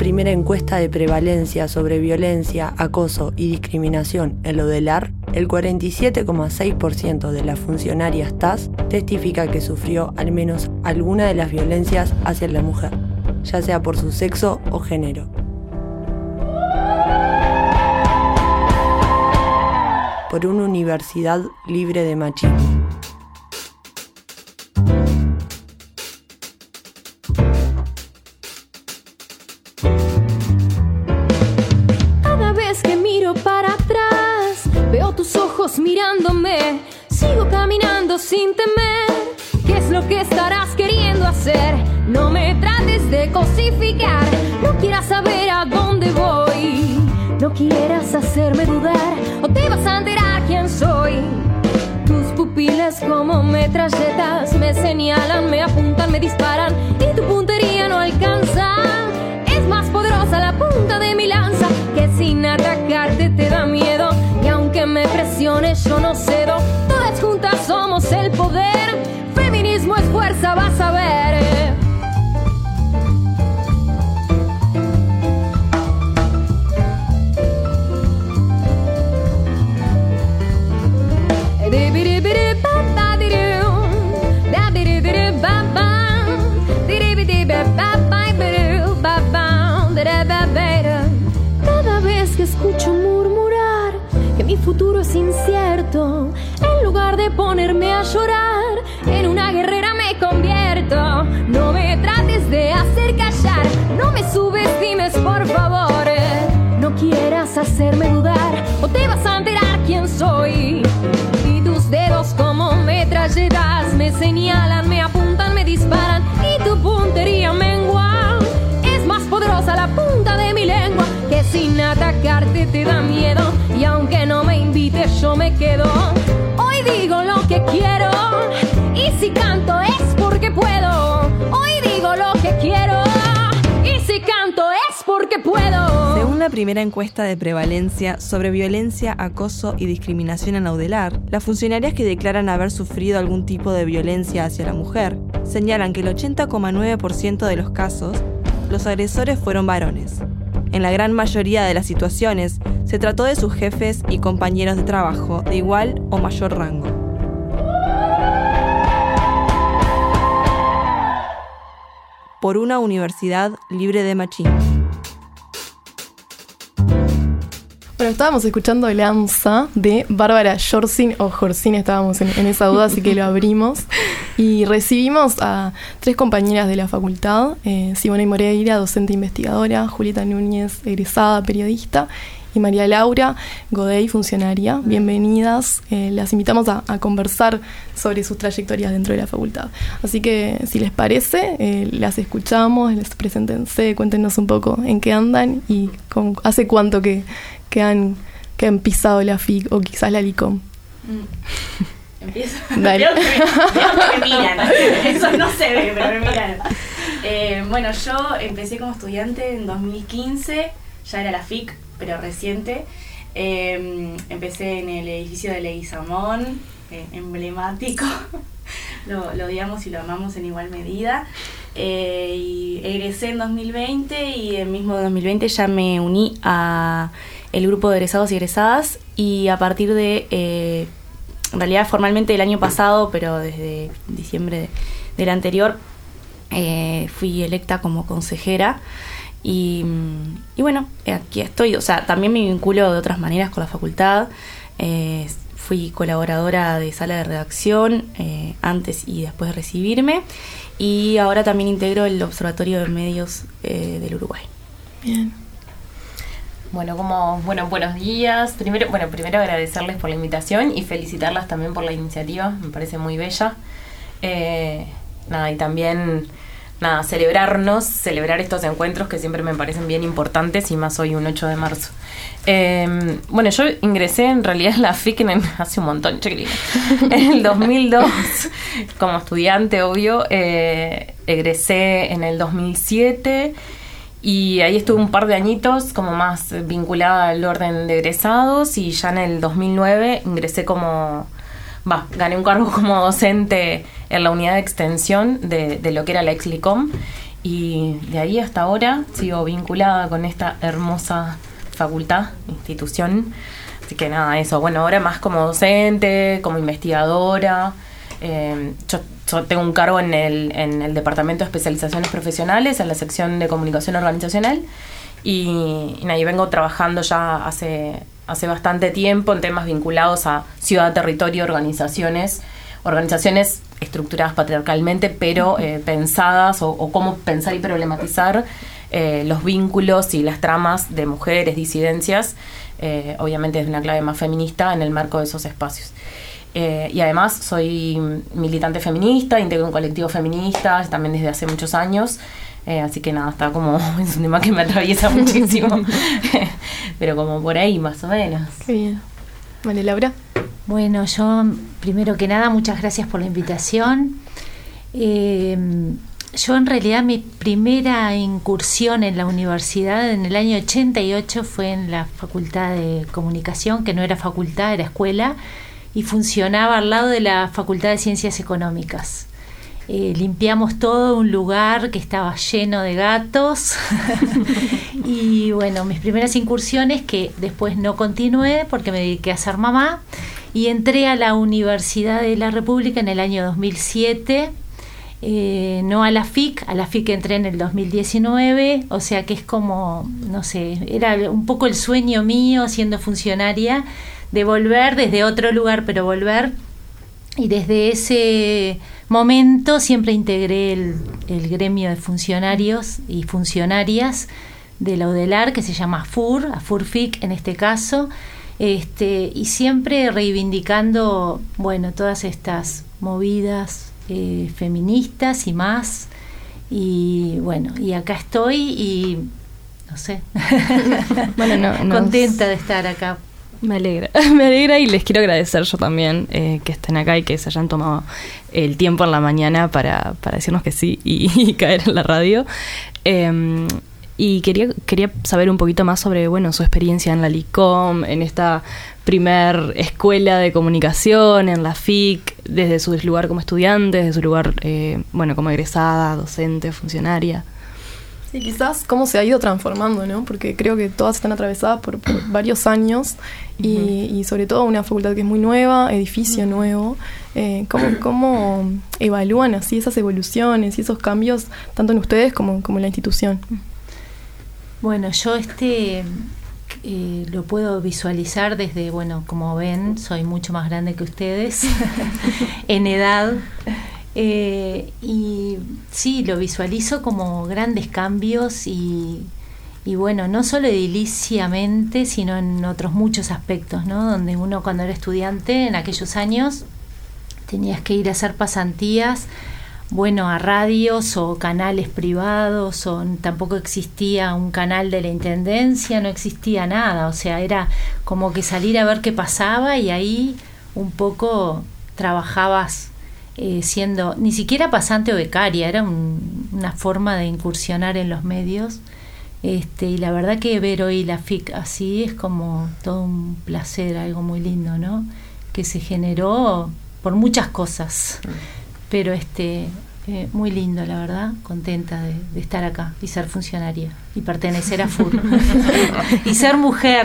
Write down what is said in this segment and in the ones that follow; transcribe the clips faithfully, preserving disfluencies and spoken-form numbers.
primera encuesta de prevalencia sobre violencia, acoso y discriminación en la UDELAR, el cuarenta y siete coma seis por ciento de las funcionarias T A S testifica que sufrió al menos alguna de las violencias hacia la mujer, ya sea por su sexo o género. Por una universidad libre de machismo. Cada vez que miro para atrás, veo tus ojos mirándome. Sigo caminando sin temer. ¿Qué es lo que estarás queriendo hacer? No me trates de cosificar. No quieras saber a dónde voy. No quieras hacerme dudar, o te vas a enterar quién soy. Tus pupilas como metralletas me señalan, me apuntan, me disparan, y tu puntería no alcanza. Es más poderosa la punta de mi lanza, que sin atacarte te da miedo. Y aunque me presiones yo no cedo. Todas juntas somos el poder. Feminismo es fuerza, vas a ver. Cada vez que escucho murmurar que mi futuro es incierto, en lugar de ponerme a llorar, en una guerrera me convierto. No me trates de hacer callar, no me subestimes por favor. No quieras hacerme dudar, o te vas a enterar quién soy. Y tus dedos como metralletas me señalan, me apuntan, me disparan, y tu puntería mengua. Es más poderosa la punta de mi lengua, que sin atacarte te da miedo. Y aunque no me invites yo me quedo. Hoy digo lo que quiero, y si canto es porque puedo. Hoy digo lo que quiero, y si canto es porque puedo. Según la primera encuesta de prevalencia sobre violencia, acoso y discriminación en la UDELAR, las funcionarias que declaran haber sufrido algún tipo de violencia hacia la mujer señalan que el ochenta coma nueve por ciento de los casos, los agresores fueron varones. En la gran mayoría de las situaciones, se trató de sus jefes y compañeros de trabajo de igual o mayor rango. Por una universidad libre de machismo. Bueno, estábamos escuchando Lanza de Bárbara Jorsin o Jorsin, estábamos en, en esa duda, así que lo abrimos. Y recibimos a tres compañeras de la facultad, eh, Simone Moreira, docente investigadora, Julieta Núñez, egresada, periodista, y María Laura Goday, funcionaria. Bienvenidas. Eh, las invitamos a, a conversar sobre sus trayectorias dentro de la facultad. Así que, si les parece, eh, las escuchamos, les preséntense, cuéntenos un poco en qué andan y con, hace cuánto que, que, han, que han pisado la F I C o quizás la LICOM. Mm. Empiezo. Dale. Creo que, creo que me miran. Eso no se ve, pero me miran. Eh, bueno, yo empecé como estudiante en dos mil quince, ya era la F I C, pero reciente. Eh, empecé en el edificio de Leguizamón, eh, emblemático. lo, lo odiamos y lo amamos en igual medida. Eh, y egresé en dos mil veinte y en mismo dos mil veinte ya me uní a el grupo de egresados y egresadas, y a partir de... Eh, en realidad formalmente el año pasado, pero desde diciembre de, del anterior, eh, fui electa como consejera. Y, y bueno, aquí estoy. O sea, también me vinculo de otras maneras con la facultad. Eh, fui colaboradora de sala de redacción eh, antes y después de recibirme. Y ahora también integro el Observatorio de Medios eh, del Uruguay. Bien. Bueno, como bueno, buenos días. Primero, bueno, primero agradecerles por la invitación y felicitarlas también por la iniciativa. Me parece muy bella. Eh, nada, y también nada, celebrarnos, celebrar estos encuentros que siempre me parecen bien importantes, y más hoy un ocho de marzo. Eh, bueno, yo ingresé en realidad en la F I C en, hace un montón, chiquilina, en el dos mil dos como estudiante, obvio. Eh, egresé en el dos mil siete. Y ahí estuve un par de añitos como más vinculada al orden de egresados, y ya en el dos mil nueve ingresé como, va, gané un cargo como docente en la unidad de extensión de, de lo que era la ex LICOM. y de ahí hasta ahora sigo vinculada con esta hermosa facultad, institución. Así que nada, eso. Bueno, ahora más como docente, como investigadora. Eh, yo, yo tengo un cargo en el, en el Departamento de Especializaciones Profesionales, en la sección de Comunicación Organizacional. Y, y ahí vengo trabajando ya hace, hace bastante tiempo en temas vinculados a ciudad, territorio, organizaciones, organizaciones estructuradas patriarcalmente, pero eh, pensadas o, o cómo pensar y problematizar eh, los vínculos y las tramas de mujeres, disidencias, eh, obviamente desde una clave más feminista en el marco de esos espacios. Eh, y además soy militante feminista, integro un colectivo feminista también desde hace muchos años. Eh, así que nada, está como, es un tema que me atraviesa muchísimo, pero como por ahí más o menos. Qué bien. Vale, Laura. Bueno, yo primero que nada, muchas gracias por la invitación. Eh, yo en realidad mi primera incursión en la universidad en el año ochenta y ocho fue en la Facultad de Comunicación, que no era facultad, era escuela, y funcionaba al lado de la Facultad de Ciencias Económicas. Eh, limpiamos todo un lugar que estaba lleno de gatos y bueno, mis primeras incursiones, que después no continué porque me dediqué a ser mamá, y entré a la Universidad de la República en el año dos mil siete, eh, no a la F I C, a la F I C entré en el dos mil diecinueve, o sea que es como, no sé, era un poco el sueño mío siendo funcionaria de volver desde otro lugar, pero volver. Y desde ese momento siempre integré el, el gremio de funcionarios y funcionarias de la UDELAR, que se llama AFUR, AFURFIC en este caso, este, y siempre reivindicando, bueno, todas estas movidas eh, feministas y más. Y bueno, y acá estoy y no sé, bueno, no, no, contenta de estar acá. Me alegra, me alegra y les quiero agradecer yo también eh, que estén acá y que se hayan tomado el tiempo en la mañana para, para decirnos que sí y, y caer en la radio. Eh, y quería quería saber un poquito más sobre, bueno, su experiencia en la LICOM, en esta primer escuela de comunicación, en la F I C, desde su lugar como estudiante, desde su lugar, eh, bueno, como egresada, docente, funcionaria. Sí, quizás cómo se ha ido transformando, ¿no? Porque creo que todas están atravesadas por, por varios años y, uh-huh. y sobre todo una facultad que es muy nueva, edificio uh-huh. nuevo. Eh, ¿cómo, ¿Cómo evalúan así esas evoluciones y esos cambios tanto en ustedes como, como en la institución? Bueno, yo este eh, lo puedo visualizar desde, bueno, como ven, soy mucho más grande que ustedes en edad. Eh, y sí, lo visualizo como grandes cambios y, y bueno, no solo ediliciamente, sino en otros muchos aspectos, ¿no? Donde uno cuando era estudiante en aquellos años tenías que ir a hacer pasantías, bueno, a radios o canales privados, o tampoco existía un canal de la intendencia, no existía nada, o sea, era como que salir a ver qué pasaba y ahí un poco trabajabas. Eh, siendo ni siquiera pasante o becaria, era un, una forma de incursionar en los medios, este, y la verdad que ver hoy la F I C así es como todo un placer, algo muy lindo, ¿no? Que se generó por muchas cosas, pero este eh, muy lindo, la verdad, contenta de, de estar acá y ser funcionaria y pertenecer a F U R y ser mujer.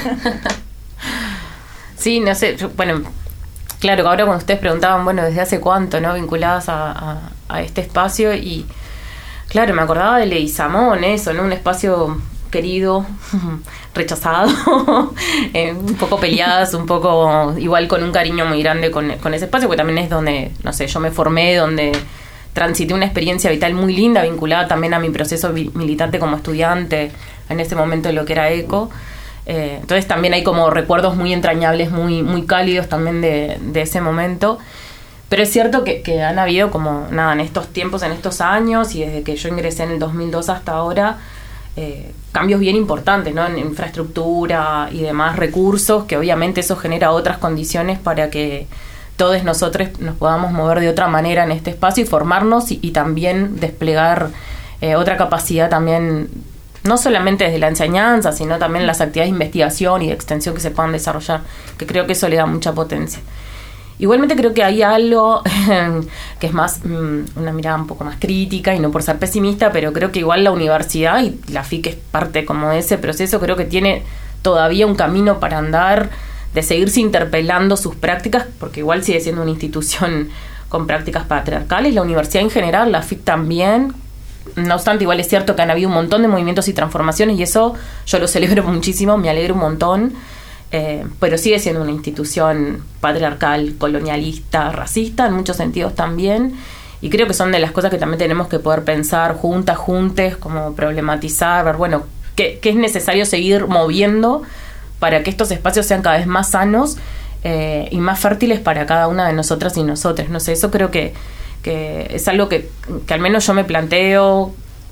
Sí, no sé, yo, bueno, claro, ahora cuando ustedes preguntaban, bueno, ¿desde hace cuánto, no? Vinculadas a, a, a este espacio, y claro, me acordaba de Leguizamón, eso, ¿no? Un espacio querido, rechazado, eh, un poco peleadas, un poco igual con un cariño muy grande con, con ese espacio, porque también es donde, no sé, yo me formé, donde transité una experiencia vital muy linda, vinculada también a mi proceso vi- militante como estudiante, en ese momento de lo que era ECO. Eh, entonces también hay como recuerdos muy entrañables, muy muy cálidos también de, de ese momento. Pero es cierto que, que han habido como, nada, en estos tiempos, en estos años, y desde que yo ingresé en el dos mil dos hasta ahora, eh, cambios bien importantes, ¿no? En infraestructura y demás recursos, que obviamente eso genera otras condiciones para que todos nosotros nos podamos mover de otra manera en este espacio y formarnos y, y también desplegar eh, otra capacidad también, no solamente desde la enseñanza, sino también las actividades de investigación y de extensión que se puedan desarrollar, que creo que eso le da mucha potencia. igualmente creo que hay algo que es más um, una mirada un poco más crítica y no por ser pesimista, pero creo que igual la universidad y la F I C es parte como de ese proceso, creo que tiene todavía un camino para andar de seguirse interpelando sus prácticas, porque igual sigue siendo una institución con prácticas patriarcales, la universidad en general, la F I C también. No obstante, igual es cierto que han habido un montón de movimientos y transformaciones y eso yo lo celebro muchísimo, me alegro un montón. Eh, pero sigue siendo una institución patriarcal, colonialista, racista en muchos sentidos también, y creo que son de las cosas que también tenemos que poder pensar juntas, juntes, como problematizar, ver, bueno, qué, qué es necesario seguir moviendo para que estos espacios sean cada vez más sanos eh, y más fértiles para cada una de nosotras y nosotros. No sé, eso creo que, que es algo que, que al menos yo me planteo.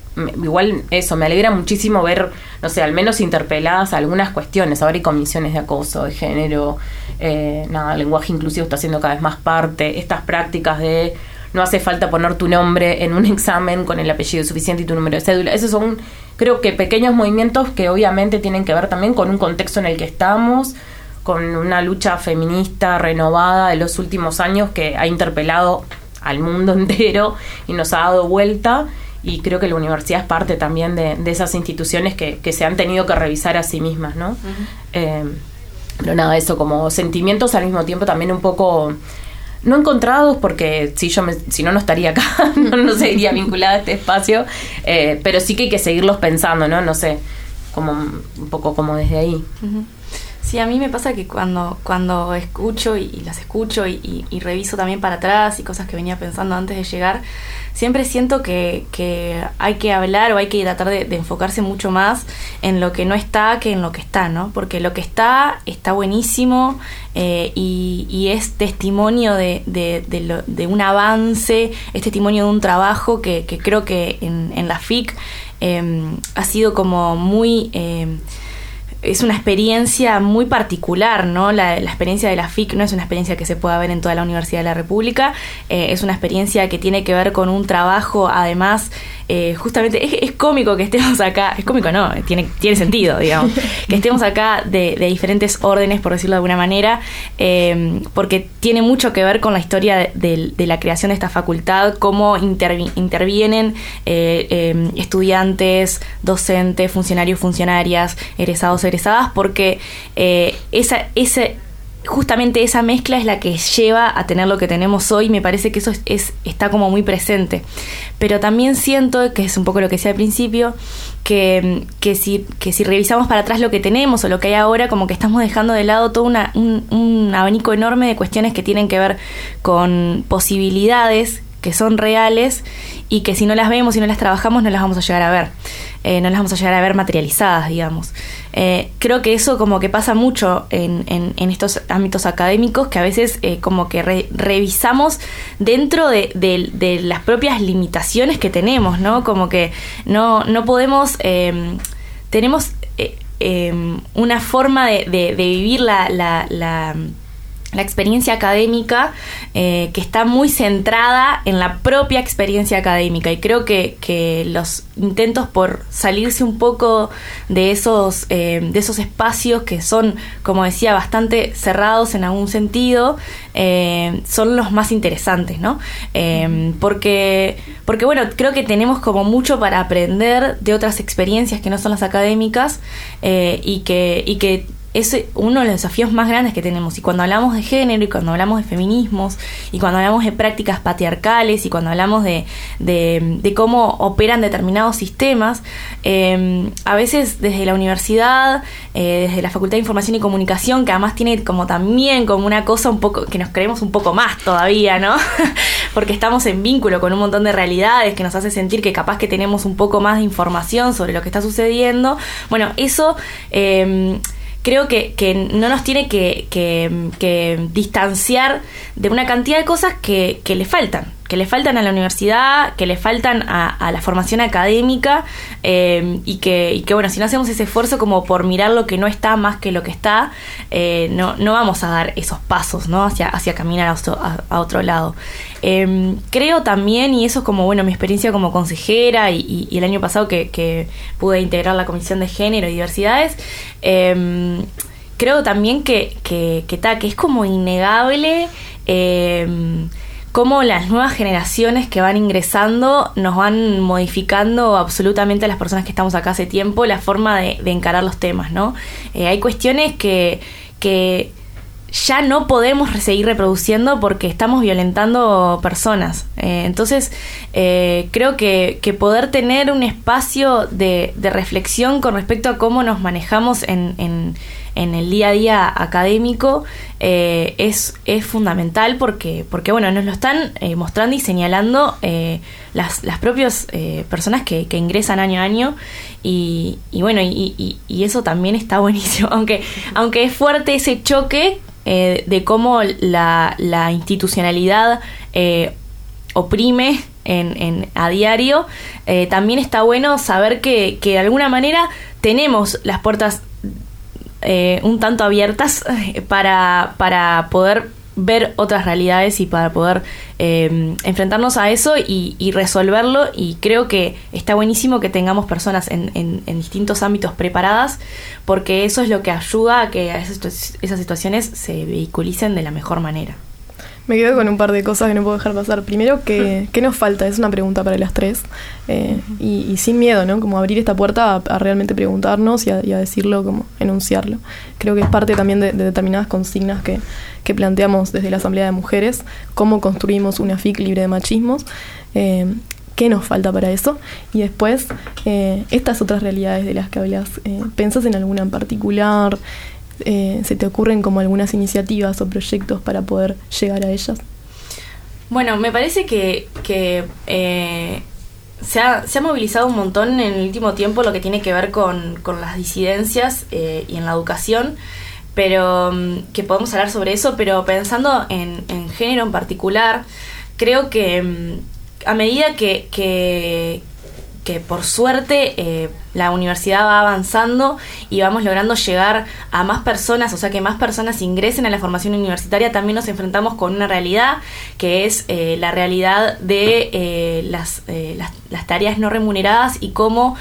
Igual eso, me alegra muchísimo ver, no sé, al menos interpeladas algunas cuestiones. Ahora hay comisiones de acoso, de género, eh, nada, el lenguaje inclusivo está haciendo cada vez más parte, estas prácticas de no hace falta poner tu nombre en un examen con el apellido suficiente y tu número de cédula. Esos son, creo que, pequeños movimientos que obviamente tienen que ver también con un contexto en el que estamos, con una lucha feminista renovada de los últimos años que ha interpelado al mundo entero y nos ha dado vuelta. Y creo que la universidad es parte también de, de esas instituciones que, que se han tenido que revisar a sí mismas, ¿no? Uh-huh. Eh, pero nada, eso, como sentimientos al mismo tiempo también un poco no encontrados, porque si yo me, si no, no estaría acá, no, no seguiría vinculada a este espacio, eh, pero sí que hay que seguirlos pensando, ¿no? No sé, como un poco como desde ahí. Uh-huh. Sí, a mí me pasa que cuando, cuando escucho y, y las escucho y, y, y reviso también para atrás y cosas que venía pensando antes de llegar, siempre siento que, que hay que hablar o hay que tratar de, de enfocarse mucho más en lo que no está que en lo que está, ¿no? Porque lo que está está buenísimo eh, y, y es testimonio de, de, de, lo, de un avance, es testimonio de un trabajo que, que creo que en, en la F I C eh, ha sido como muy... Eh, es una experiencia muy particular, ¿no? La, la experiencia de la F I C no es una experiencia que se pueda ver en toda la Universidad de la República, eh, es una experiencia que tiene que ver con un trabajo, además, eh, justamente, es, es cómico que estemos acá, es cómico no, tiene, tiene sentido, digamos, que estemos acá de, de diferentes órdenes, por decirlo de alguna manera, eh, porque tiene mucho que ver con la historia de, de, de la creación de esta facultad, cómo intervi- intervienen eh, eh, estudiantes, docentes, funcionarios, funcionarias, egresados, egresadas, porque eh, esa, ese, justamente esa mezcla es la que lleva a tener lo que tenemos hoy. Me parece que eso es, es, está como muy presente. Pero también siento, que es un poco lo que decía al principio, que, que, si, que si revisamos para atrás lo que tenemos o lo que hay ahora, como que estamos dejando de lado todo una, un, un abanico enorme de cuestiones que tienen que ver con posibilidades que son reales y que si no las vemos y no las trabajamos no las vamos a llegar a ver, eh, no las vamos a llegar a ver materializadas, digamos. Eh, creo que eso como que pasa mucho en, en, en estos ámbitos académicos, que a veces eh, como que re, revisamos dentro de, de, de las propias limitaciones que tenemos, ¿no? Como que no, no podemos, eh, tenemos eh, eh, una forma de, de, de vivir la... la, la la experiencia académica eh, que está muy centrada en la propia experiencia académica, y creo que, que los intentos por salirse un poco de esos eh, de esos espacios que son, como decía, bastante cerrados en algún sentido, eh, son los más interesantes, ¿no? Eh, porque, porque bueno, creo que tenemos como mucho para aprender de otras experiencias que no son las académicas, eh, y que, y que es uno de los desafíos más grandes que tenemos. Y cuando hablamos de género, y cuando hablamos de feminismos, y cuando hablamos de prácticas patriarcales, y cuando hablamos de, de, de cómo operan determinados sistemas, eh, a veces desde la universidad, eh, desde la Facultad de Información y Comunicación, que además tiene como también como una cosa un poco, que nos creemos un poco más todavía, ¿no? Porque estamos en vínculo con un montón de realidades que nos hace sentir que capaz que tenemos un poco más de información sobre lo que está sucediendo. Bueno, eso... Eh, creo que, que no nos tiene que, que, que distanciar de una cantidad de cosas que, que le faltan, que le faltan a la universidad, que le faltan a, a la formación académica, eh, y que, y que bueno, si no hacemos ese esfuerzo como por mirar lo que no está más que lo que está, eh, no, no vamos a dar esos pasos, ¿no? hacia, hacia caminar a otro, a, a otro lado. Eh, creo también, y eso es como bueno mi experiencia como consejera, y, y, y el año pasado que, que pude integrar la Comisión de Género y Diversidades, eh, creo también que, que, que, ta, que es como innegable eh, cómo las nuevas generaciones que van ingresando nos van modificando absolutamente a las personas que estamos acá hace tiempo la forma de, de encarar los temas, ¿no? Eh, hay cuestiones que, que ya no podemos seguir reproduciendo porque estamos violentando personas. Eh, entonces, eh, creo que, que poder tener un espacio de, de reflexión con respecto a cómo nos manejamos en, en, en el día a día académico eh, es, es fundamental porque, porque, bueno, nos lo están eh, mostrando y señalando eh, las, las propias eh, personas que, que ingresan año a año y, y bueno, y, y, y eso también está buenísimo, aunque, aunque es fuerte ese choque Eh, de cómo la, la institucionalidad eh, oprime en, en, a diario, eh, también está bueno saber que, que de alguna manera tenemos las puertas eh, un tanto abiertas para, para poder ver otras realidades y para poder eh, enfrentarnos a eso y, y resolverlo, y creo que está buenísimo que tengamos personas en, en, en distintos ámbitos preparadas, porque eso es lo que ayuda a que esas, esas situaciones se vehiculicen de la mejor manera. Me quedo con un par de cosas que no puedo dejar pasar. Primero, ¿qué, ¿qué nos falta? Es una pregunta para las tres. Eh, y, y sin miedo, ¿no? Como abrir esta puerta a, a realmente preguntarnos y a, y a decirlo, como enunciarlo. Creo que es parte también de, de determinadas consignas que, que planteamos desde la Asamblea de Mujeres. Cómo construimos una F I C libre de machismos. Eh, ¿Qué nos falta para eso? Y después, eh, estas otras realidades de las que hablas. Eh, ¿Pensás en alguna en particular? Eh, ¿Se te ocurren como algunas iniciativas o proyectos para poder llegar a ellas? Bueno, me parece que, que eh, se, ha, se ha movilizado un montón en el último tiempo lo que tiene que ver con, con las disidencias eh, y en la educación, pero um, que podemos hablar sobre eso, pero pensando en, en género en particular, creo que um, a medida que, que, que por suerte eh, la universidad va avanzando y vamos logrando llegar a más personas, o sea que más personas ingresen a la formación universitaria, también nos enfrentamos con una realidad que es eh, la realidad de eh, las, eh, las, las tareas no remuneradas y cómo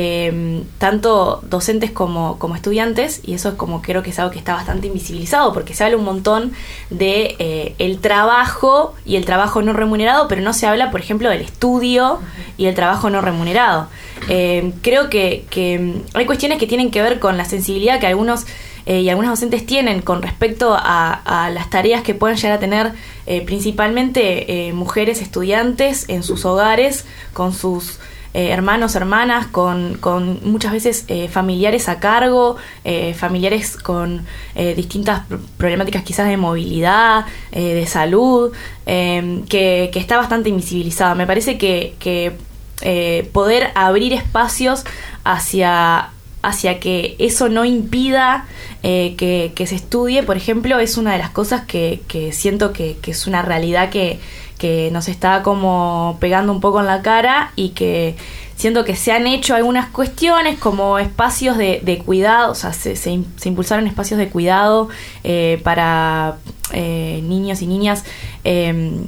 eh, tanto docentes como, como estudiantes, y eso es como creo que es algo que está bastante invisibilizado porque se habla un montón de eh, el trabajo y el trabajo no remunerado, pero no se habla, por ejemplo, del estudio y el trabajo no remunerado. Eh, creo que, que hay cuestiones que tienen que ver con la sensibilidad que algunos eh, y algunos docentes tienen con respecto a, a las tareas que pueden llegar a tener eh, principalmente eh, mujeres estudiantes en sus hogares, con sus eh, hermanos, hermanas, con, con muchas veces eh, familiares a cargo, eh, familiares con eh, distintas problemáticas quizás de movilidad, eh, de salud, eh, que, que está bastante invisibilizada. Me parece que, que Eh, poder abrir espacios hacia, hacia que eso no impida eh, que, que se estudie, por ejemplo, es una de las cosas que, que siento que, que es una realidad que, que nos está como pegando un poco en la cara, y que siento que se han hecho algunas cuestiones como espacios de, de cuidado, o sea, se, se, se impulsaron espacios de cuidado eh, para eh, niños y niñas eh,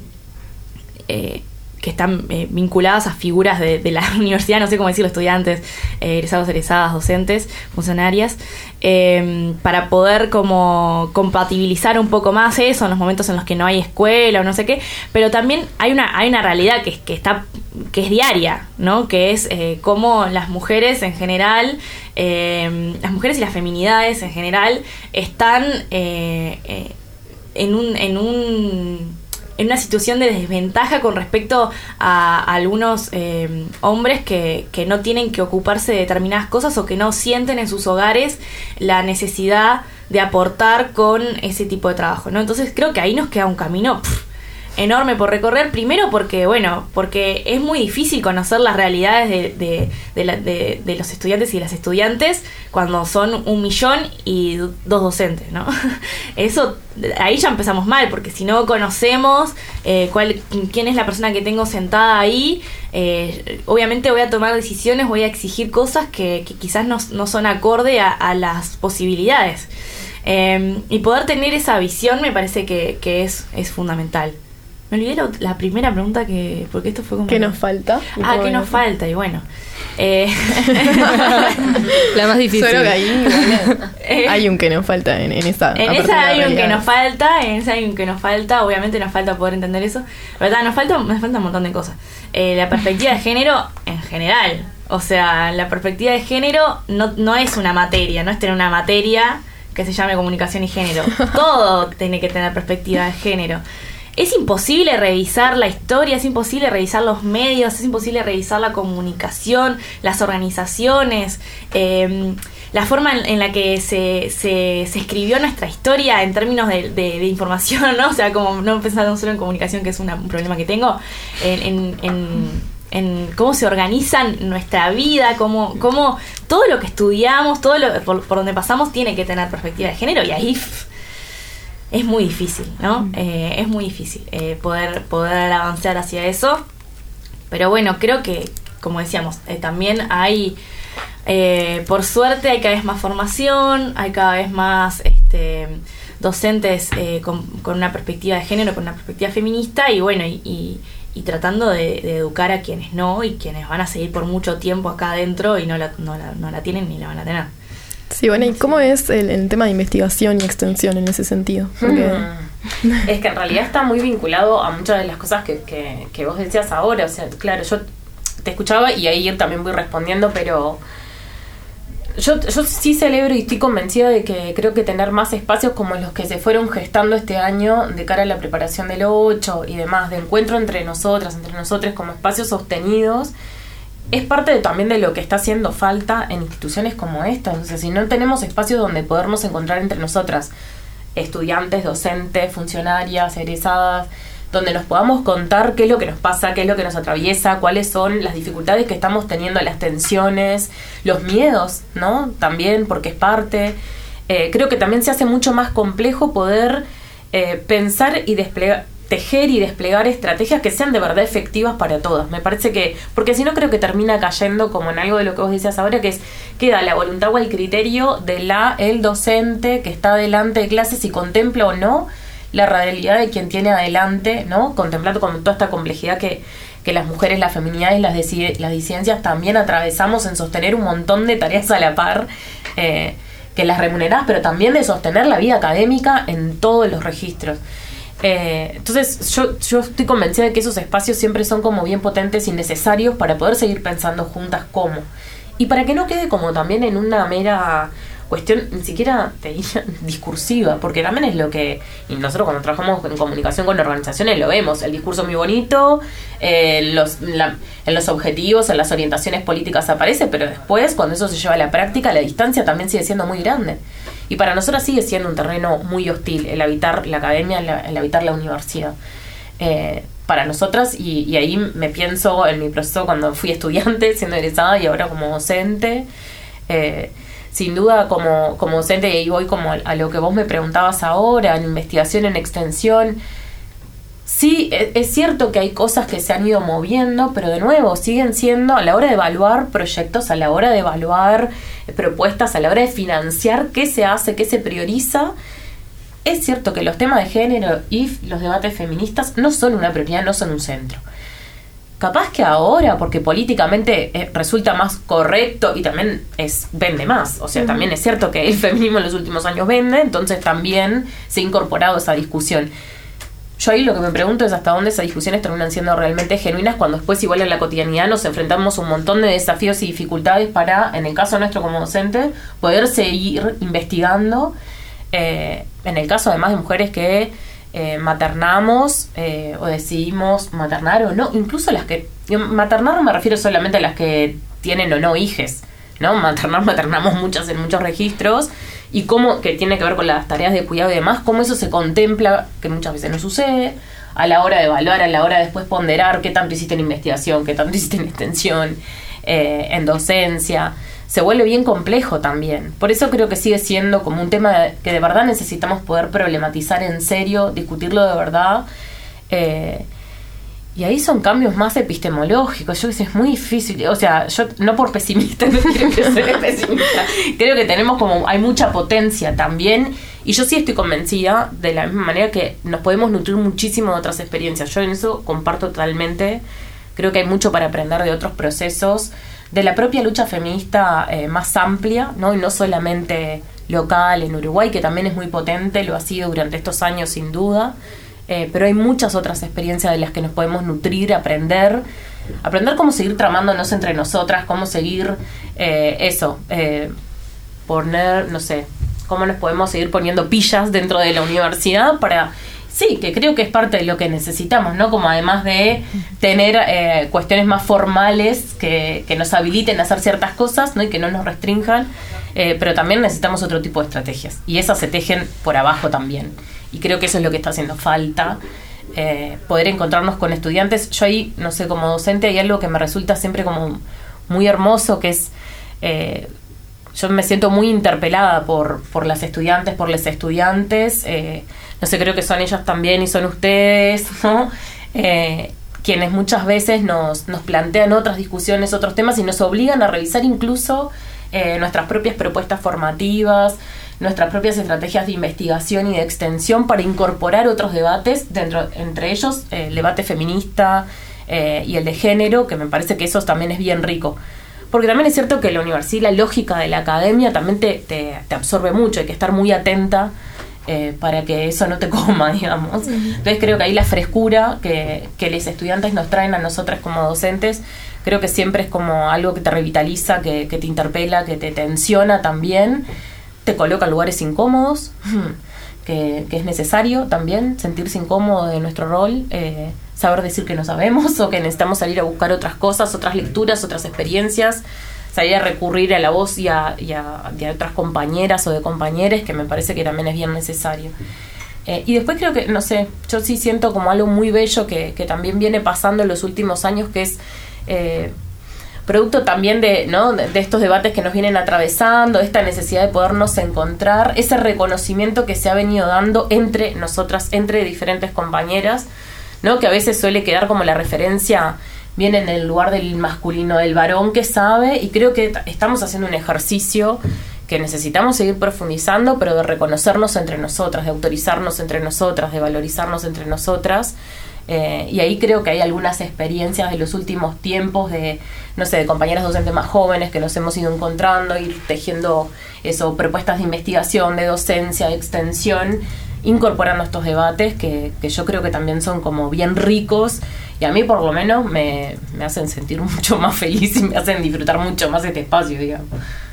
eh, que están eh, vinculadas a figuras de, de la universidad, no sé cómo decirlo, estudiantes, eh, egresados, egresadas, docentes, funcionarias, eh, para poder como compatibilizar un poco más eso en los momentos en los que no hay escuela o no sé qué, pero también hay una hay una realidad que, que está que es diaria, ¿no? Que es eh, cómo las mujeres en general, eh, las mujeres y las feminidades en general están eh, eh, en un en un en una situación de desventaja con respecto a, a algunos eh, hombres que, que no tienen que ocuparse de determinadas cosas o que no sienten en sus hogares la necesidad de aportar con ese tipo de trabajo, ¿no? Entonces creo que ahí nos queda un camino pff, enorme por recorrer, primero porque, bueno, porque es muy difícil conocer las realidades de, de, de, la, de, de los estudiantes y las estudiantes cuando son un millón y dos docentes, ¿no? Eso, ahí ya empezamos mal, porque si no conocemos eh, cuál, quién es la persona que tengo sentada ahí, eh, obviamente voy a tomar decisiones, voy a exigir cosas que, que quizás no, no son acorde a, a las posibilidades. Eh, y poder tener esa visión me parece que, que es, es fundamental. Me olvidé la, la primera pregunta que... Porque esto fue como... ¿Qué nos falta? Ah, ¿qué nos falta? Y bueno, Eh, la más difícil. Solo que ahí bueno, hay un que nos falta en, en esa En esa hay un que nos falta, en esa hay un que nos falta, obviamente nos falta poder entender eso. ¿Verdad? Nos falta, nos falta un montón de cosas. Eh, la perspectiva de género en general. O sea, la perspectiva de género no, no es una materia, no es tener una materia que se llame comunicación y género. Todo tiene que tener perspectiva de género. Es imposible revisar la historia, es imposible revisar los medios, es imposible revisar la comunicación, las organizaciones, eh, la forma en, en la que se, se, se escribió nuestra historia en términos de, de, de información, ¿no? O sea, como no pensar solo en comunicación, que es una, un problema que tengo, en, en, en, en cómo se organiza nuestra vida, cómo, cómo todo lo que estudiamos, todo lo por, por donde pasamos tiene que tener perspectiva de género, y ahí pff, es muy difícil, ¿no? Mm. Eh, es muy difícil eh, poder, poder avanzar hacia eso. Pero bueno, creo que, como decíamos, eh, también hay, eh, por suerte, hay cada vez más formación, hay cada vez más este, docentes eh, con, con una perspectiva de género, con una perspectiva feminista, y bueno, y, y, y tratando de, de educar a quienes no, y quienes van a seguir por mucho tiempo acá adentro y no la, no la, no la tienen ni la van a tener. Sí, bueno, ¿y cómo es el, el tema de investigación y extensión en ese sentido? Porque... Mm. Es que en realidad está muy vinculado a muchas de las cosas que, que, que vos decías ahora. O sea, claro, yo te escuchaba y ahí también voy respondiendo, pero yo, yo sí celebro y estoy convencida de que creo que tener más espacios como los que se fueron gestando este año de cara a la preparación del ocho y demás, de encuentro entre nosotras, entre nosotros como espacios sostenidos, es parte de, también de lo que está haciendo falta en instituciones como estas. O sea, si no tenemos espacios donde podernos encontrar entre nosotras, estudiantes, docentes, funcionarias, egresadas, donde nos podamos contar qué es lo que nos pasa, qué es lo que nos atraviesa, cuáles son las dificultades que estamos teniendo, las tensiones, los miedos, ¿no? También, porque es parte. Eh, creo que también se hace mucho más complejo poder eh, pensar y desplegar, tejer y desplegar estrategias que sean de verdad efectivas para todas. Me parece que, porque si no creo que termina cayendo como en algo de lo que vos decías ahora, que es, queda la voluntad o el criterio de la, el docente que está delante de clases y contempla o no la realidad de quien tiene adelante, ¿no? Contemplando con toda esta complejidad que, que las mujeres, las feminidades, las, disi- las disidencias también atravesamos en sostener un montón de tareas a la par, eh, que las remuneradas, pero también de sostener la vida académica en todos los registros. Eh, entonces yo, yo estoy convencida de que esos espacios siempre son como bien potentes y necesarios para poder seguir pensando juntas cómo, y para que no quede como también en una mera cuestión, ni siquiera te diría discursiva, porque también es lo que, y nosotros cuando trabajamos en comunicación con organizaciones lo vemos, el discurso muy bonito, eh, los, la, en los objetivos, en las orientaciones políticas aparece, pero después cuando eso se lleva a la práctica, la distancia también sigue siendo muy grande. Y para nosotras sigue siendo un terreno muy hostil el habitar la academia, el, el habitar la universidad. Eh, para nosotras, y, y ahí me pienso en mi proceso cuando fui estudiante, siendo egresada, y ahora como docente. Eh, sin duda, como, como docente, y voy como a, a lo que vos me preguntabas ahora, en investigación, en extensión. Sí, es, es cierto que hay cosas que se han ido moviendo, pero de nuevo, siguen siendo, a la hora de evaluar proyectos, a la hora de evaluar propuestas, a la hora de financiar qué se hace, qué se prioriza. Es cierto que los temas de género y los debates feministas no son una prioridad, no son un centro. Capaz que ahora, porque políticamente eh, resulta más correcto y también es vende más. O sea, uh-huh. También es cierto que el feminismo en los últimos años vende, entonces también se ha incorporado esa discusión. Yo ahí lo que me pregunto es hasta dónde esas discusiones terminan siendo realmente genuinas cuando después igual en la cotidianidad nos enfrentamos a un montón de desafíos y dificultades para, en el caso nuestro como docente, poder seguir investigando. Eh, en el caso además de mujeres que eh, maternamos eh, o decidimos maternar o no, incluso las que, maternar no me refiero solamente a las que tienen o no hijes, ¿no? Maternar, maternamos muchas en muchos registros, y cómo, que tiene que ver con las tareas de cuidado y demás, cómo eso se contempla, que muchas veces no sucede, a la hora de evaluar, a la hora de después ponderar qué tanto hiciste en investigación, qué tanto hiciste en extensión, eh, en docencia. Se vuelve bien complejo también. Por eso creo que sigue siendo como un tema que de verdad necesitamos poder problematizar en serio, discutirlo de verdad. Eh, y ahí son cambios más epistemológicos. Yo creo que es muy difícil. O sea, yo no por pesimista, no quiero que sea pesimista. Creo que tenemos como, hay mucha potencia también. Y yo sí estoy convencida, de la misma manera que nos podemos nutrir muchísimo de otras experiencias. Yo en eso comparto totalmente. Creo que hay mucho para aprender de otros procesos, de la propia lucha feminista eh, más amplia, ¿no? Y no solamente local en Uruguay, que también es muy potente, lo ha sido durante estos años sin duda, eh, pero hay muchas otras experiencias de las que nos podemos nutrir, aprender, aprender cómo seguir tramándonos entre nosotras, cómo seguir eh, eso, eh, poner, no sé, cómo nos podemos seguir poniendo pillas dentro de la universidad para... Sí, que creo que es parte de lo que necesitamos, ¿no? Como además de tener eh, cuestiones más formales que, que nos habiliten a hacer ciertas cosas, ¿no? Y que no nos restrinjan, eh, pero también necesitamos otro tipo de estrategias. Y esas se tejen por abajo también. Y creo que eso es lo que está haciendo falta, eh, poder encontrarnos con estudiantes. Yo ahí, no sé, como docente hay algo que me resulta siempre como muy hermoso, que es... Eh, yo me siento muy interpelada por, por las estudiantes, por los estudiantes, eh, no sé, creo que son ellas también y son ustedes, ¿no? Eh, quienes muchas veces nos, nos plantean otras discusiones, otros temas y nos obligan a revisar incluso eh, nuestras propias propuestas formativas, nuestras propias estrategias de investigación y de extensión para incorporar otros debates, dentro, entre ellos eh, el debate feminista eh, y el de género, que me parece que eso también es bien rico. Porque también es cierto que la universidad y la lógica de la academia también te, te, te absorbe mucho, hay que estar muy atenta eh, para que eso no te coma, digamos. Uh-huh. Entonces creo que ahí la frescura que, que los estudiantes nos traen a nosotras como docentes, creo que siempre es como algo que te revitaliza, que, que te interpela, que te tensiona también, te coloca en lugares incómodos, que, que es necesario también sentirse incómodo de nuestro rol, eh, saber decir que no sabemos o que necesitamos salir a buscar otras cosas, otras lecturas, otras experiencias, salir a recurrir a la voz y a, y a, y a otras compañeras o de compañeros, que me parece que también es bien necesario. Eh, y después creo que, no sé, yo sí siento como algo muy bello que, que también viene pasando en los últimos años, que es eh, producto también de, ¿no? de, de estos debates que nos vienen atravesando, de esta necesidad de podernos encontrar, ese reconocimiento que se ha venido dando entre nosotras, entre diferentes compañeras, ¿no? Que a veces suele quedar como la referencia bien en el lugar del masculino, del varón que sabe, y creo que t- estamos haciendo un ejercicio que necesitamos seguir profundizando, pero de reconocernos entre nosotras, de autorizarnos entre nosotras, de valorizarnos entre nosotras, eh, y ahí creo que hay algunas experiencias de los últimos tiempos de, no sé, de compañeras docentes más jóvenes que nos hemos ido encontrando, ir tejiendo eso, propuestas de investigación, de docencia, de extensión, incorporando estos debates que, que yo creo que también son como bien ricos y a mí por lo menos me, me hacen sentir mucho más feliz y me hacen disfrutar mucho más este espacio, digamos.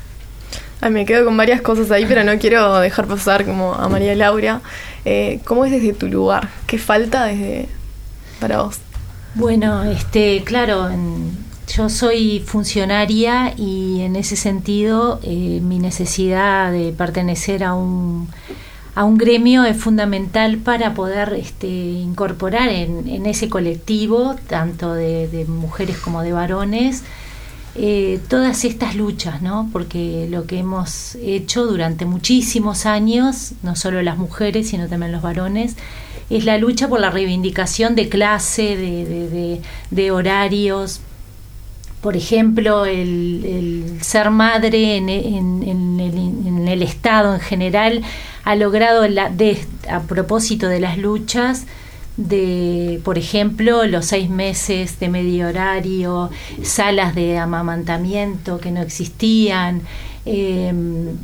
Ay, me quedo con varias cosas ahí, pero no quiero dejar pasar como a María Laura. Eh, ¿Cómo es desde tu lugar? ¿Qué falta desde para vos? Bueno, este, claro, en, yo soy funcionaria y en ese sentido eh, mi necesidad de pertenecer a un a un gremio es fundamental para poder este, incorporar en, en ese colectivo, tanto de, de mujeres como de varones, eh, todas estas luchas, ¿no? Porque lo que hemos hecho durante muchísimos años, no solo las mujeres, sino también los varones, es la lucha por la reivindicación de clase, de, de, de, de horarios. Por ejemplo, el, el ser madre en, en, en, el, en el Estado en general ha logrado, la, de, a propósito de las luchas, de, por ejemplo, los seis meses de medio horario, salas de amamantamiento que no existían, eh,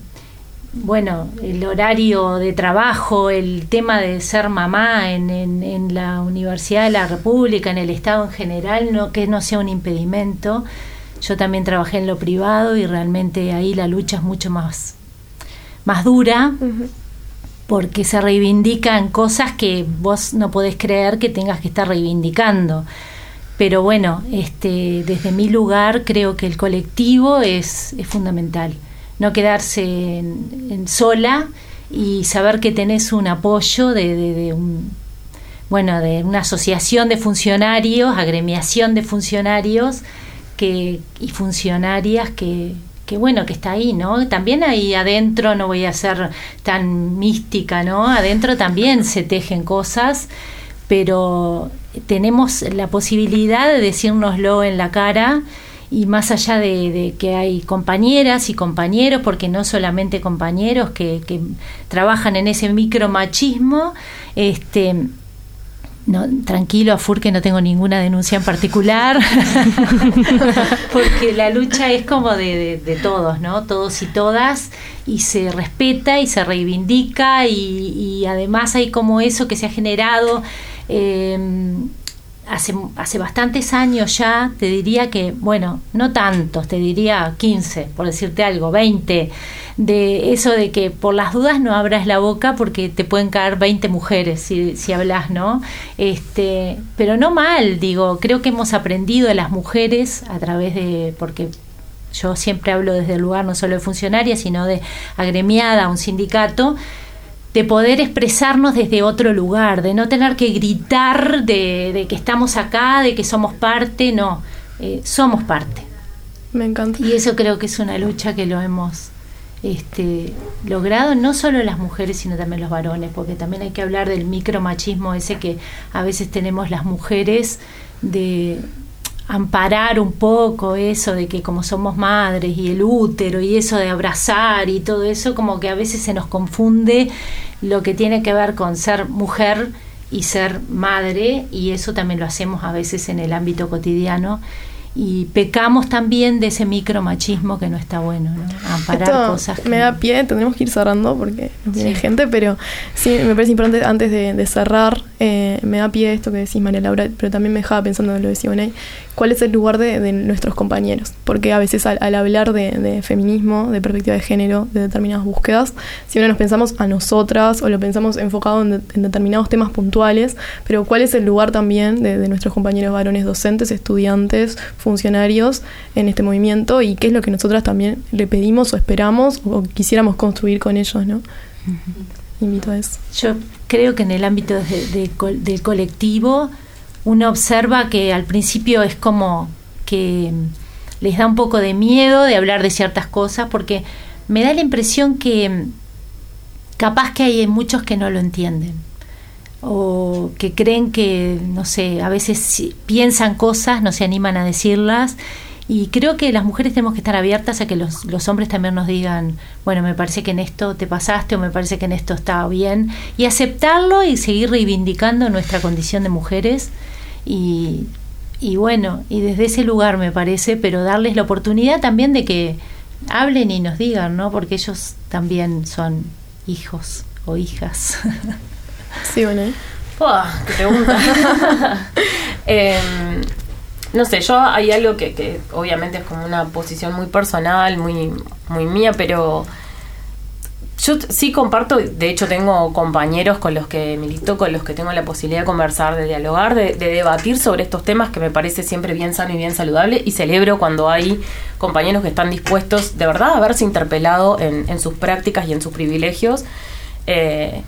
bueno, el horario de trabajo, el tema de ser mamá en, en, en la Universidad de la República, en el Estado en general, no, que no sea un impedimento. Yo también trabajé en lo privado y realmente ahí la lucha es mucho más, más dura, uh-huh. porque se reivindican cosas que vos no podés creer que tengas que estar reivindicando. Pero bueno, este, desde mi lugar creo que el colectivo es, es fundamental. No quedarse en, en sola y saber que tenés un apoyo de, de, de un, bueno, de una asociación de funcionarios, agremiación de funcionarios que, y funcionarias que, que bueno, que está ahí, ¿no? También ahí adentro, no voy a ser tan mística, ¿no? Adentro también se tejen cosas, pero tenemos la posibilidad de decírnoslo en la cara. Y más allá de, de que hay compañeras y compañeros, porque no solamente compañeros que, que trabajan en ese micromachismo, este, No, tranquilo, Afur, que no tengo ninguna denuncia en particular, porque la lucha es como de, de, de todos, ¿no? Todos y todas, y se respeta y se reivindica, y, y además hay como eso que se ha generado eh, hace, hace bastantes años ya, te diría que, bueno, no tantos, te diría quince, por decirte algo, veinte, de eso de que por las dudas no abras la boca porque te pueden caer veinte mujeres si, si hablas, ¿no? Este, pero no mal, digo, creo que hemos aprendido a las mujeres a través de, porque yo siempre hablo desde el lugar no solo de funcionaria, sino de agremiada, un sindicato, de poder expresarnos desde otro lugar, de no tener que gritar de, de que estamos acá, de que somos parte, no, eh, somos parte. Me encanta. Y eso creo que es una lucha que lo hemos este, logrado, no solo las mujeres, sino también los varones, porque también hay que hablar del micromachismo ese que a veces tenemos las mujeres, de amparar un poco eso de que como somos madres y el útero y eso de abrazar y todo eso, como que a veces se nos confunde lo que tiene que ver con ser mujer y ser madre, y eso también lo hacemos a veces en el ámbito cotidiano, y pecamos también de ese micromachismo que no está bueno, ¿no? Amparar Esto cosas que... me da pie, tendremos que ir cerrando porque nos viene Sí. gente, pero sí, me parece importante antes de, de cerrar, eh, me da pie esto que decís, María Laura, pero también me dejaba pensando en lo de Siboney, cuál es el lugar de, de nuestros compañeros, porque a veces al, al hablar de, de feminismo, de perspectiva de género, de determinadas búsquedas, siempre nos pensamos a nosotras o lo pensamos enfocado en, de, en determinados temas puntuales, pero cuál es el lugar también de, de nuestros compañeros varones docentes, estudiantes, funcionarios en este movimiento, y qué es lo que nosotras también le pedimos o esperamos o quisiéramos construir con ellos, ¿no? Uh-huh. Invito a eso. Yo creo que en el ámbito de, de, del colectivo uno observa que al principio es como que les da un poco de miedo de hablar de ciertas cosas, porque me da la impresión que capaz que hay muchos que no lo entienden, o que creen que, no sé, a veces piensan cosas, no se animan a decirlas, y creo que las mujeres tenemos que estar abiertas a que los, los hombres también nos digan, bueno, me parece que en esto te pasaste, o me parece que en esto está bien, y aceptarlo y seguir reivindicando nuestra condición de mujeres, y, y bueno, y desde ese lugar me parece, pero darles la oportunidad también de que hablen y nos digan, ¿no? Porque ellos también son hijos o hijas. Sí, bueno. ¡Puah! ¡Qué pregunta! eh, no sé, yo hay algo que, que obviamente es como una posición muy personal, muy, muy mía, pero yo sí comparto, de hecho tengo compañeros con los que milito, con los que tengo la posibilidad de conversar, de dialogar, de, de debatir sobre estos temas, que me parece siempre bien sano y bien saludable, y celebro cuando hay compañeros que están dispuestos de verdad a verse interpelado en, en sus prácticas y en sus privilegios. Eh,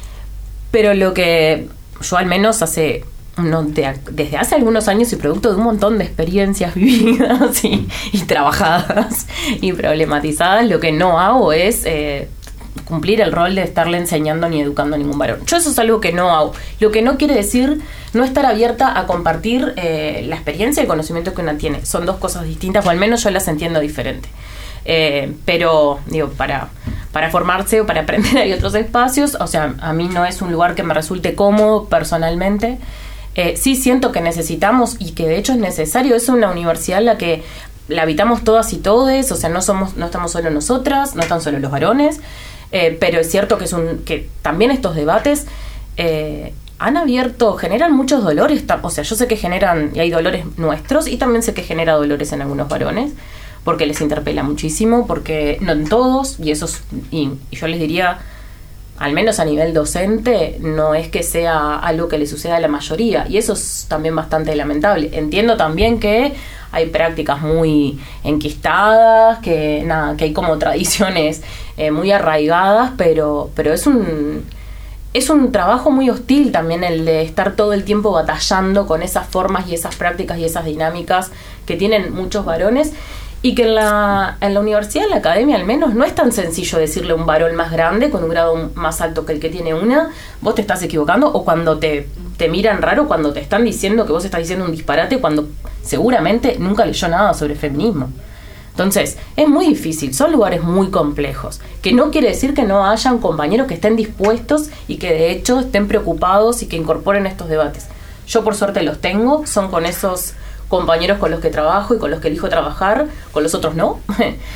pero lo que yo al menos hace uno, de, desde hace algunos años y producto de un montón de experiencias vividas y, y trabajadas y problematizadas, lo que no hago es eh, cumplir el rol de estarle enseñando ni educando a ningún varón. Yo eso es algo que no hago. Lo que no quiere decir no estar abierta a compartir eh, la experiencia y el conocimiento que una tiene. Son dos cosas distintas, o al menos yo las entiendo diferente. Eh, pero, digo, para, para formarse o para aprender hay otros espacios. O sea, a mí no es un lugar que me resulte cómodo personalmente. Eh, sí siento que necesitamos, y que de hecho es necesario, es una universidad en la que la habitamos todas y todes, o sea, no somos, no estamos solo nosotras, no están solo los varones, eh, pero es cierto que es un, que también estos debates eh, han abierto, generan muchos dolores, o sea, yo sé que generan, y hay dolores nuestros, y también sé que genera dolores en algunos varones, porque les interpela muchísimo, porque no en todos, y eso es, y, y yo les diría, al menos a nivel docente, no es que sea algo que le suceda a la mayoría, y eso es también bastante lamentable. Entiendo también que hay prácticas muy enquistadas, que nada, que hay como tradiciones eh, muy arraigadas, pero, pero es un es un trabajo muy hostil también el de estar todo el tiempo batallando con esas formas y esas prácticas y esas dinámicas que tienen muchos varones. Y que en la, en la universidad, en la academia al menos, no es tan sencillo decirle a un varón más grande, con un grado más alto que el que tiene una, vos te estás equivocando, o cuando te, te miran raro, cuando te están diciendo que vos estás diciendo un disparate, cuando seguramente nunca leyó nada sobre feminismo. Entonces, es muy difícil, son lugares muy complejos, que no quiere decir que no hayan compañeros que estén dispuestos y que de hecho estén preocupados y que incorporen estos debates. Yo por suerte los tengo, son con esos compañeros con los que trabajo y con los que elijo trabajar, con los otros no.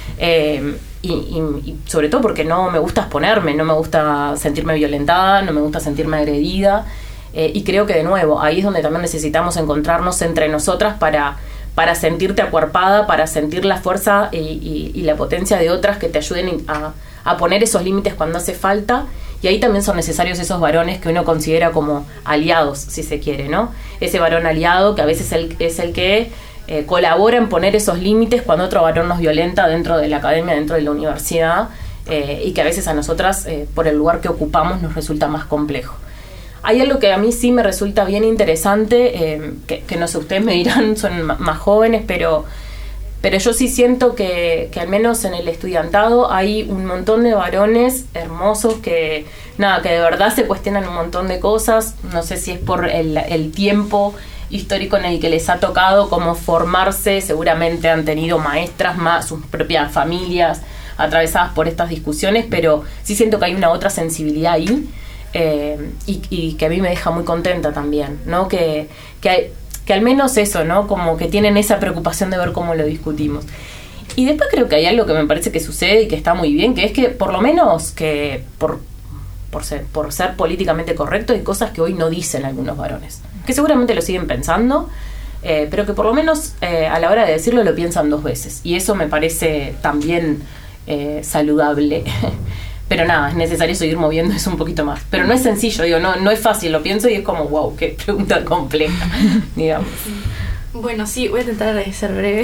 eh, y, y, y sobre todo porque no me gusta exponerme, no me gusta sentirme violentada, no me gusta sentirme agredida. Eh, y creo que de nuevo, ahí es donde también necesitamos encontrarnos entre nosotras para, para sentirte acuerpada, para sentir la fuerza y, y, y la potencia de otras que te ayuden a, a poner esos límites cuando hace falta. Y ahí también son necesarios esos varones que uno considera como aliados, si se quiere, ¿no? Ese varón aliado que a veces el, es el que eh, colabora en poner esos límites cuando otro varón nos violenta dentro de la academia, dentro de la universidad, eh, y que a veces a nosotras, eh, por el lugar que ocupamos, nos resulta más complejo. Hay algo que a mí sí me resulta bien interesante, eh, que, que no sé, ustedes me dirán, son m- más jóvenes, pero... Pero yo sí siento que, que al menos en el estudiantado hay un montón de varones hermosos que, nada, que de verdad se cuestionan un montón de cosas. No sé si es por el, el tiempo histórico en el que les ha tocado como formarse. Seguramente han tenido maestras, más sus propias familias atravesadas por estas discusiones, pero sí siento que hay una otra sensibilidad ahí, eh, y, y que a mí me deja muy contenta también, ¿no? Que, que hay... que al menos eso, ¿no? Como que tienen esa preocupación de ver cómo lo discutimos. Y después creo que hay algo que me parece que sucede y que está muy bien, que es que por lo menos que por, por, ser, por ser políticamente correcto hay cosas que hoy no dicen algunos varones, que seguramente lo siguen pensando, eh, pero que por lo menos eh, a la hora de decirlo lo piensan dos veces. Y eso me parece también eh, saludable. Pero nada, es necesario seguir moviendo eso un poquito más. Pero no es sencillo, digo, no, no es fácil, lo pienso y es como, wow, qué pregunta compleja, digamos. Bueno, sí, voy a intentar de ser breve.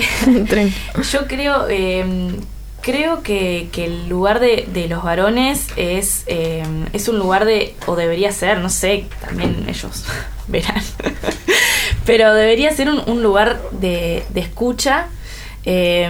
Yo creo, eh, creo que, que el lugar de, de los varones es, eh, es un lugar de, o debería ser, no sé, también ellos verán, pero debería ser un, un lugar de, de escucha, eh,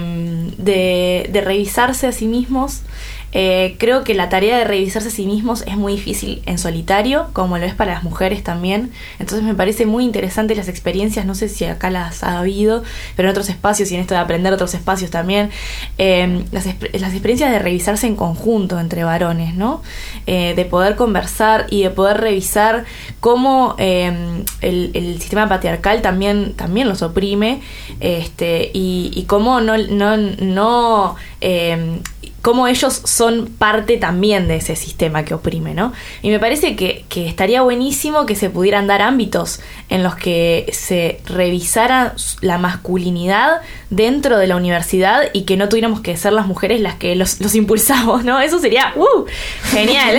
de, de revisarse a sí mismos. Eh, creo que la tarea de revisarse a sí mismos es muy difícil en solitario, como lo es para las mujeres también. Entonces me parece muy interesante las experiencias, no sé si acá las ha habido, pero en otros espacios y en esto de aprender otros espacios también, eh, las, las experiencias de revisarse en conjunto entre varones, ¿no? Eh, de poder conversar y de poder revisar cómo eh, el, el sistema patriarcal también, también los oprime, este, y, y cómo no... no, no eh, cómo ellos son parte también de ese sistema que oprime, ¿no? Y me parece que, que estaría buenísimo que se pudieran dar ámbitos en los que se revisara la masculinidad dentro de la universidad y que no tuviéramos que ser las mujeres las que los, los impulsamos, ¿no? Eso sería ¡uh! Genial.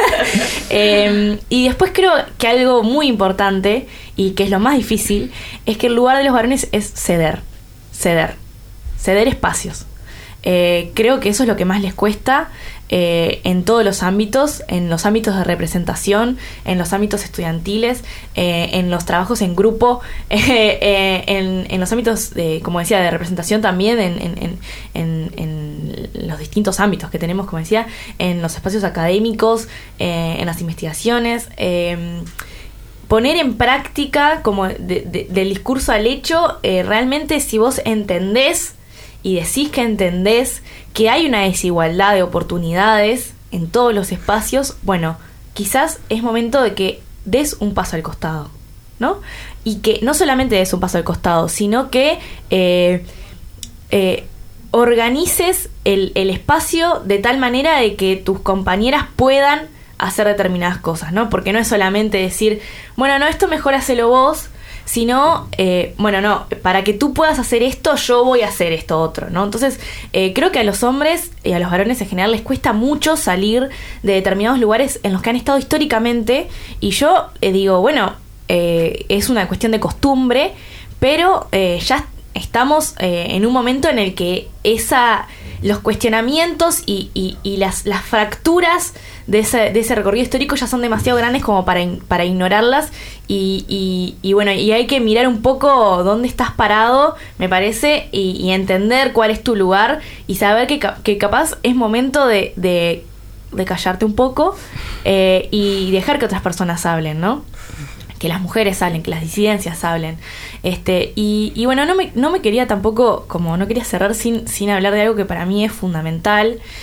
eh, y después creo que algo muy importante y que es lo más difícil es que el lugar de los varones es ceder, ceder, ceder espacios. Eh, creo que eso es lo que más les cuesta eh, en todos los ámbitos, en los ámbitos de representación, en los ámbitos estudiantiles, eh, en los trabajos en grupo, eh, eh, en, en los ámbitos, de, como decía, de representación también, en, en, en, en los distintos ámbitos que tenemos, como decía, en los espacios académicos, eh, en las investigaciones. Eh, poner en práctica, como de, de, del discurso al hecho, eh, realmente si vos entendés y decís que entendés que hay una desigualdad de oportunidades en todos los espacios, bueno, quizás es momento de que des un paso al costado, ¿no? Y que no solamente des un paso al costado, sino que eh, eh, organices el, el espacio de tal manera de que tus compañeras puedan hacer determinadas cosas, ¿no? Porque no es solamente decir, bueno, no, esto mejor hacelo vos, sino, eh, bueno, no, para que tú puedas hacer esto, yo voy a hacer esto otro, ¿no? Entonces, eh, creo que a los hombres y a los varones en general les cuesta mucho salir de determinados lugares en los que han estado históricamente, y yo eh, digo, bueno, eh, es una cuestión de costumbre, pero eh, ya estamos eh, en un momento en el que esa los cuestionamientos y, y, y las, las fracturas de ese, de ese recorrido histórico ya son demasiado grandes como para, para ignorarlas y, y, y bueno, y hay que mirar un poco dónde estás parado, me parece, y, y entender cuál es tu lugar y saber que, que capaz es momento de, de, de callarte un poco eh, y dejar que otras personas hablen, ¿no? Que las mujeres hablen, que las disidencias hablen. Este, y, y bueno, no me, no me quería tampoco, como no quería cerrar sin, sin hablar de algo que para mí es fundamental,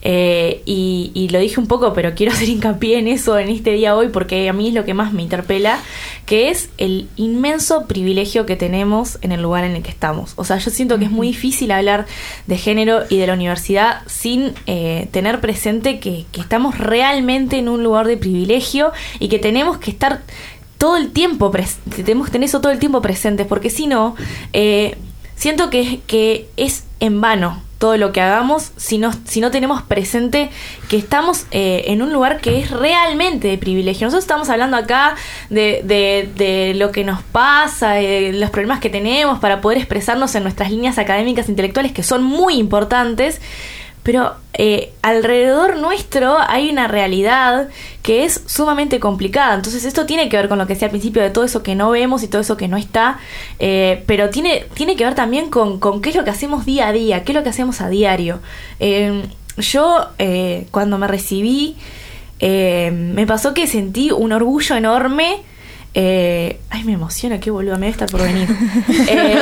Eh, y, y lo dije un poco, pero quiero hacer hincapié en eso en este día hoy, porque a mí es lo que más me interpela, que es el inmenso privilegio que tenemos en el lugar en el que estamos. O sea, yo siento que es muy difícil hablar de género y de la universidad sin eh, tener presente que, que estamos realmente en un lugar de privilegio y que tenemos que estar todo el tiempo, pres- tenemos que tener eso todo el tiempo presentes, porque si no, eh, siento que, que es en vano todo lo que hagamos si no, si no tenemos presente que estamos eh, en un lugar que es realmente de privilegio. Nosotros estamos hablando acá de, de, de lo que nos pasa, de los problemas que tenemos para poder expresarnos en nuestras líneas académicas intelectuales, que son muy importantes, pero eh, alrededor nuestro hay una realidad que es sumamente complicada. Entonces esto tiene que ver con lo que decía al principio, de todo eso que no vemos y todo eso que no está, eh, pero tiene, tiene que ver también con, con qué es lo que hacemos día a día, qué es lo que hacemos a diario. Eh, yo eh, cuando me recibí eh, me pasó que sentí un orgullo enorme. Eh, ay, me emociona, qué boluda, me debe estar por venir. Eh,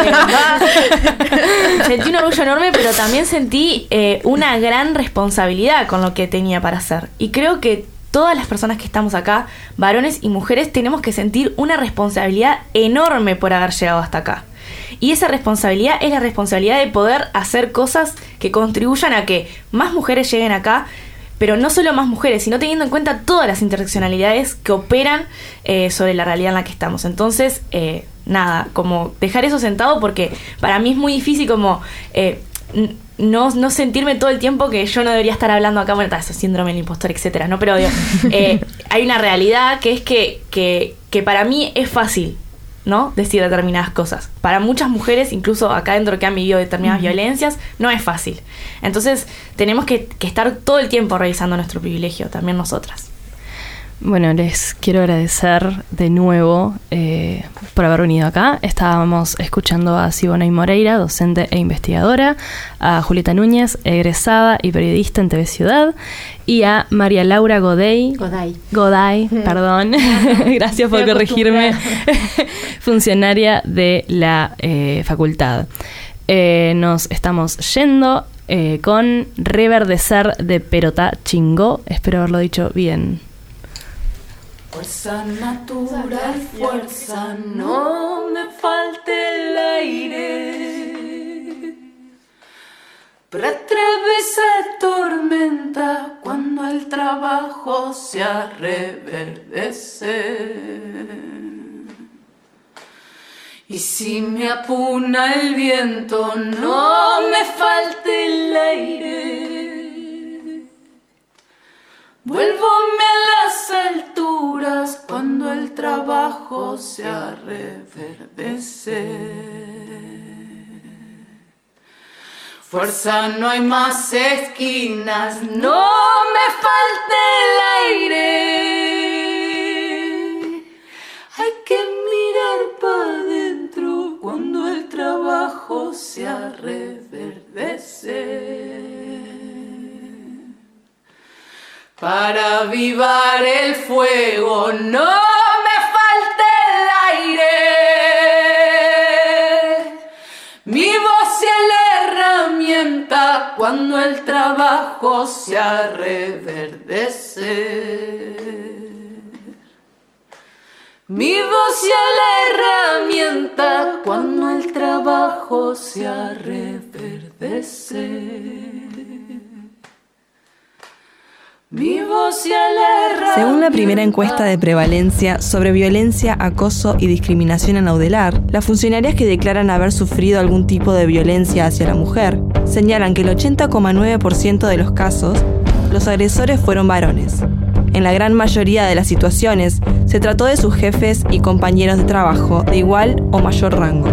sentí un orgullo enorme, pero también sentí eh, una gran responsabilidad con lo que tenía para hacer. Y creo que todas las personas que estamos acá, varones y mujeres, tenemos que sentir una responsabilidad enorme por haber llegado hasta acá. Y esa responsabilidad es la responsabilidad de poder hacer cosas que contribuyan a que más mujeres lleguen acá, pero no solo más mujeres, sino teniendo en cuenta todas las interseccionalidades que operan eh, sobre la realidad en la que estamos. Entonces, eh, nada, como dejar eso sentado, porque para mí es muy difícil como eh, no, no sentirme todo el tiempo que yo no debería estar hablando acá, bueno, eso, síndrome del impostor, etcétera, ¿no? Pero digo, eh, hay una realidad que es que, que, que para mí es fácil, ¿no? Decir determinadas cosas. Para muchas mujeres, incluso acá dentro que han vivido determinadas uh-huh. violencias, no es fácil. Entonces, tenemos que, que estar todo el tiempo revisando nuestro privilegio, también nosotras. Bueno, les quiero agradecer de nuevo eh, por haber venido acá. Estábamos escuchando a Siboney Moreira, docente e investigadora, a Julieta Núñez, egresada y periodista en T V Ciudad, y a María Laura Goday. Goday. Goday, perdón. Gracias por corregirme. Funcionaria de la eh, facultad. Eh, nos estamos yendo eh, con Reverdecer de Perotá Chingó. Espero haberlo dicho bien. Fuerza natural, fuerza, no me falte el aire. Para atravesar tormenta cuando el trabajo sea reverdecer. Y si me apuna el viento, no me falte el aire. Vuélvome a las alturas cuando el trabajo sea reverdecer. Fuerza, no hay más esquinas, no me falte el aire. Hay que mirar para adentro cuando el trabajo sea reverdecer. Para avivar el fuego, no me falte el aire. Mi voz es la herramienta cuando el trabajo sea reverdecer. Mi voz es la herramienta cuando el trabajo sea reverdecer. Según la primera encuesta de prevalencia sobre violencia, acoso y discriminación en Audelar, las funcionarias que declaran haber sufrido algún tipo de violencia hacia la mujer señalan que el ochenta coma nueve por ciento de los casos, los agresores fueron varones. En la gran mayoría de las situaciones, se trató de sus jefes y compañeros de trabajo de igual o mayor rango.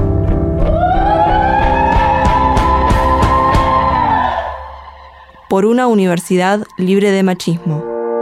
Por una universidad libre de machismo.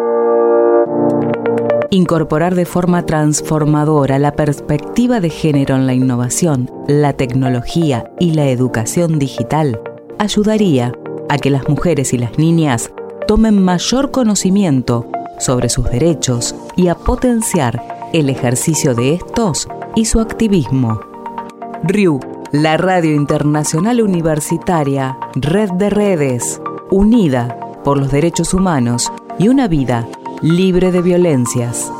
Incorporar de forma transformadora la perspectiva de género en la innovación, la tecnología y la educación digital ayudaría a que las mujeres y las niñas tomen mayor conocimiento sobre sus derechos y a potenciar el ejercicio de estos y su activismo. R I U, la Radio Internacional Universitaria, Red de Redes, unida por los derechos humanos y una vida libre de violencias.